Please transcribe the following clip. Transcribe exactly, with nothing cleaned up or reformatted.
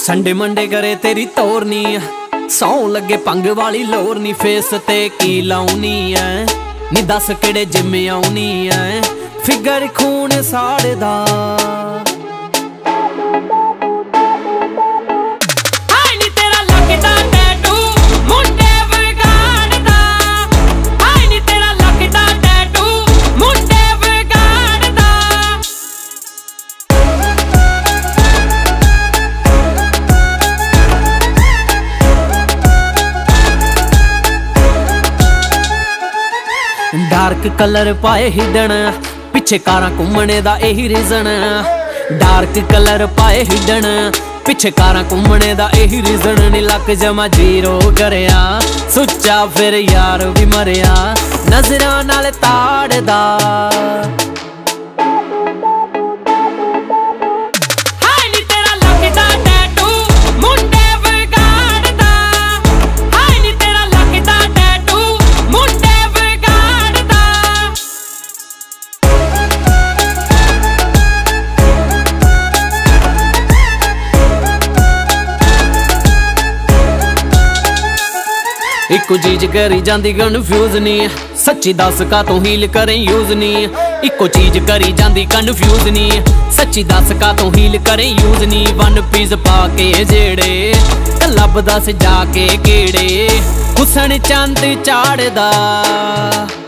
Sunday Monday करे तेरी तोरनी सौ लगे पंग वाली लोर नी फेस ते की लाउनी है नी दस केड़े जिम आउनी है फिगर खून साड़दा डार्क कलर पाए हिडन पिछे कारां घूमने दा यही रीजन डार्क कलर पाए हिडन पिछे कारां घूमने दा यही रीजन नी लक जमा जीरो करया सुच्चा फिर यार भी मरिया नजरां नाल ताड़दा इको चीज करी जांदी कन्फ्यूज नी सच्ची दस का तू हील करें यूज नी इको चीज करी जांदी कन्फ्यूज नी सच्ची दस का तू हील करें यूज नी वन पीस पाके जेड़े लभदा से जाके केड़े हुसन चंद चाड़दा।